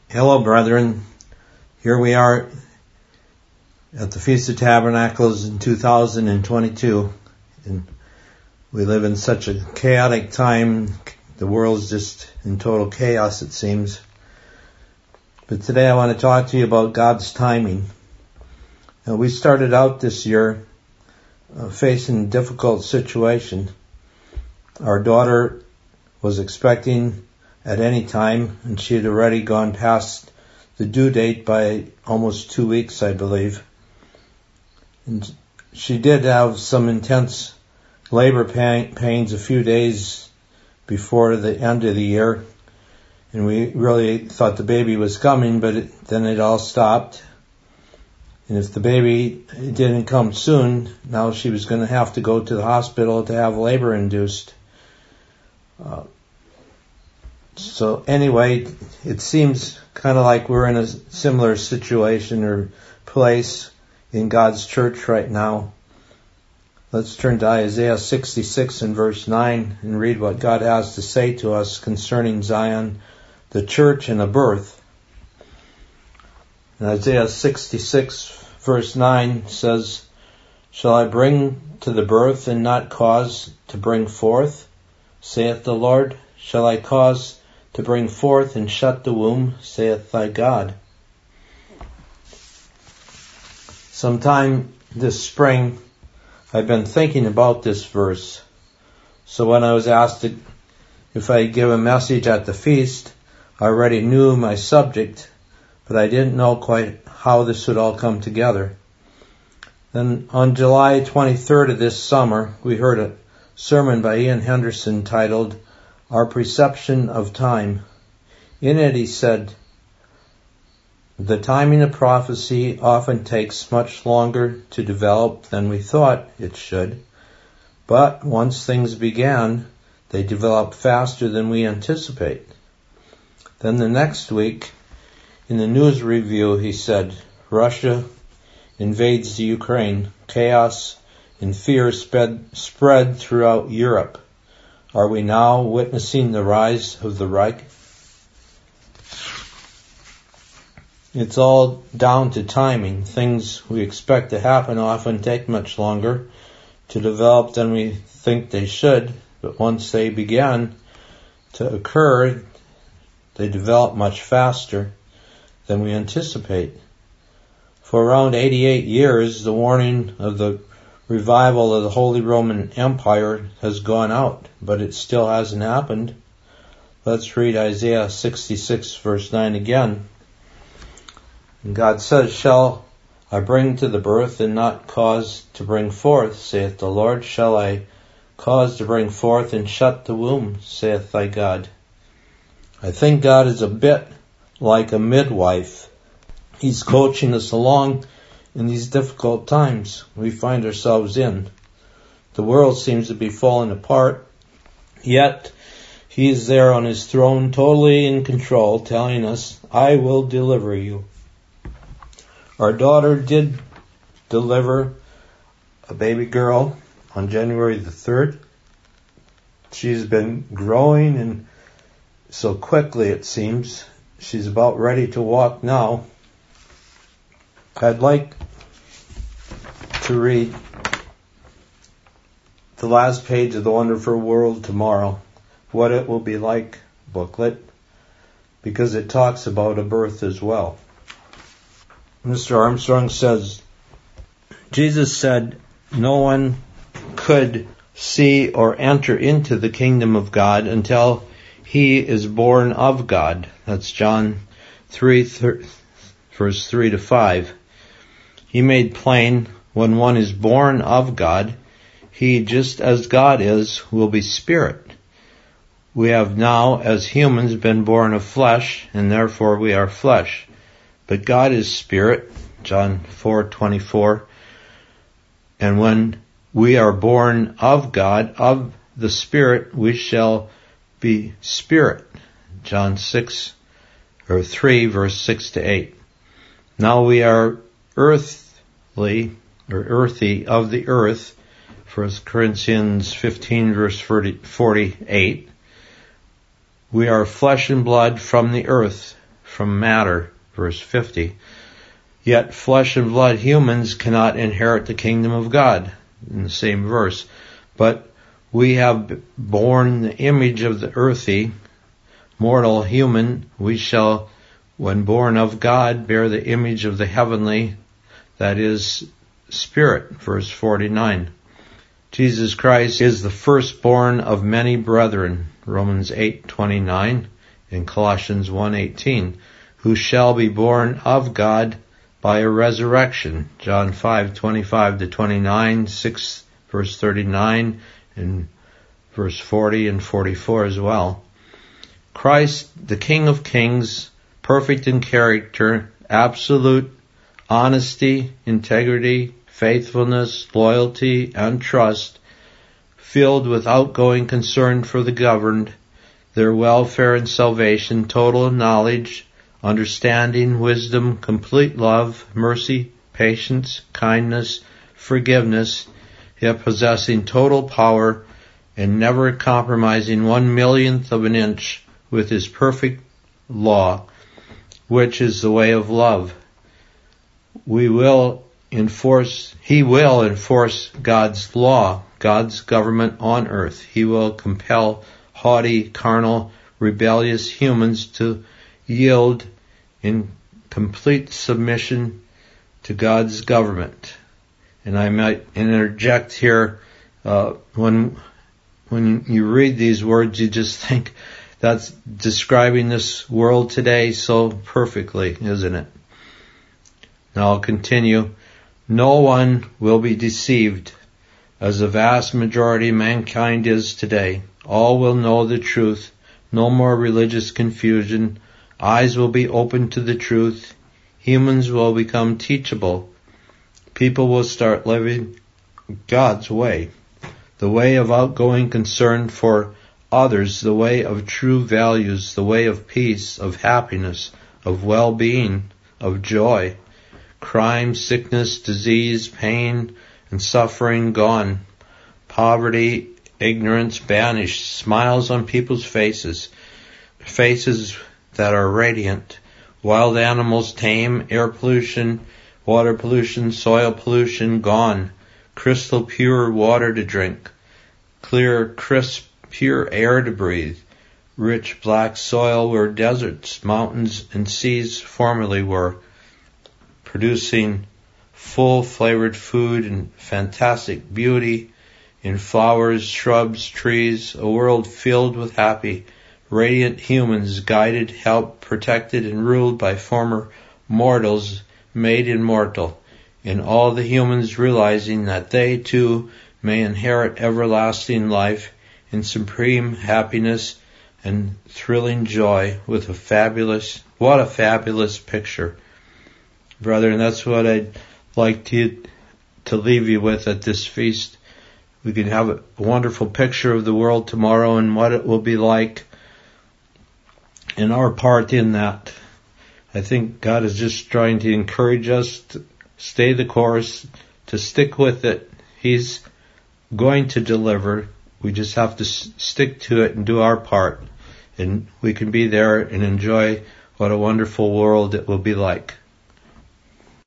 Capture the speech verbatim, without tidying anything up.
Hello, brethren. Here we are at the Feast of Tabernacles in two thousand twenty-two. And we live in such a chaotic time. The world's just in total chaos, it seems. But today I want to talk to you about God's timing. Now, we started out this year uh, facing a difficult situation. Our daughter was expecting at any time, and she had already gone past the due date by almost two weeks, I believe. And she did have some intense labor pains a few days before the end of the year, and we really thought the baby was coming, but it, then it all stopped. And if the baby didn't come soon, now she was going to have to go to the hospital to have labor induced. Uh, So anyway, it seems kind of like we're in a similar situation or place in God's church right now. Let's turn to Isaiah sixty-six and verse nine and read what God has to say to us concerning Zion, the church, and a birth. And Isaiah sixty-six verse nine says, "Shall I bring to the birth and not cause to bring forth, saith the Lord? Shall I cause to bring forth and shut the womb, saith thy God." Sometime this spring, I've been thinking about this verse. So when I was asked to, if I give a message at the feast, I already knew my subject, but I didn't know quite how this would all come together. Then on July twenty-third of this summer, we heard a sermon by Ian Henderson titled, "Our Perception of Time." In it he said, "The timing of prophecy often takes much longer to develop than we thought it should, but once things began, they develop faster than we anticipate." Then the next week, in the news review, he said, "Russia invades the Ukraine. Chaos and fear spread, spread throughout Europe. Are we now witnessing the rise of the Reich?" It's all down to timing. Things we expect to happen often take much longer to develop than we think they should, but once they begin to occur, they develop much faster than we anticipate. For around eighty-eight years, the warning of the revival of the Holy Roman Empire has gone out, but it still hasn't happened. Let's read Isaiah sixty-six verse nine again. And God says, "Shall I bring to the birth and not cause to bring forth, saith the Lord? Shall I cause to bring forth and shut the womb, saith thy God?" I think God is a bit like a midwife. He's coaching us along in these difficult times we find ourselves in. The world seems to be falling apart, yet he is there on his throne, totally in control, telling us, "I will deliver you." Our daughter did deliver a baby girl on January the third. She's been growing, and so quickly it seems. She's about ready to walk now. I'd like to read the last page of the Wonderful World Tomorrow, What It Will Be Like booklet, because it talks about a birth as well. Mister Armstrong says, "Jesus said no one could see or enter into the kingdom of God until he is born of God." That's John three, verse three to five. He made plain, when one is born of God, he, just as God is, will be spirit. We have now, as humans, been born of flesh, and therefore we are flesh. But God is spirit, John four twenty-four. And when we are born of God, of the Spirit, we shall be spirit, John six or three, verse six to eight. Now we are earthly or earthy of the earth, First Corinthians fifteen, verse forty-eight. We are flesh and blood from the earth, from matter, verse fifty. Yet flesh and blood humans cannot inherit the kingdom of God, in the same verse. But we have borne the image of the earthy, mortal human. We shall, when born of God, bear the image of the heavenly, that is, spirit, verse forty-nine. Jesus Christ is the firstborn of many brethren, Romans eight twenty-nine, and Colossians one eighteen, who shall be born of God by a resurrection, John five twenty-five to twenty-nine, six verse thirty-nine, and verse forty and forty-four as well. Christ, the King of Kings, perfect in character, absolute honesty, integrity, faithfulness, loyalty, and trust, filled with outgoing concern for the governed, their welfare and salvation, total knowledge, understanding, wisdom, complete love, mercy, patience, kindness, forgiveness, yet possessing total power and never compromising one millionth of an inch with his perfect law, which is the way of love. We will enforce, he will enforce God's law, God's government on earth. He will compel haughty, carnal, rebellious humans to yield in complete submission to God's government. And I might interject here, uh, when when you read these words, you just think that's describing this world today so perfectly, isn't it? Now I'll continue. No one will be deceived, as the vast majority of mankind is today. All will know the truth. No more religious confusion. Eyes will be open to the truth. Humans will become teachable. People will start living God's way, the way of outgoing concern for others, the way of true values, the way of peace, of happiness, of well-being, of joy. Crime, sickness, disease, pain, and suffering gone. Poverty, ignorance banished. Smiles on people's faces. Faces that are radiant. Wild animals tame. Air pollution, water pollution, soil pollution gone. Crystal pure water to drink. Clear, crisp, pure air to breathe. Rich black soil where deserts, mountains, and seas formerly were. Producing full flavored food and fantastic beauty in flowers, shrubs, trees, a world filled with happy, radiant humans, guided, helped, protected, and ruled by former mortals made immortal, in all the humans realizing that they too may inherit everlasting life in supreme happiness and thrilling joy with a fabulous, what a fabulous picture. Brother, and that's what I'd like to, to leave you with at this feast. We can have a wonderful picture of the world tomorrow and what it will be like, and our part in that. I think God is just trying to encourage us to stay the course, to stick with it. He's going to deliver. We just have to s- stick to it and do our part. And we can be there and enjoy what a wonderful world it will be like.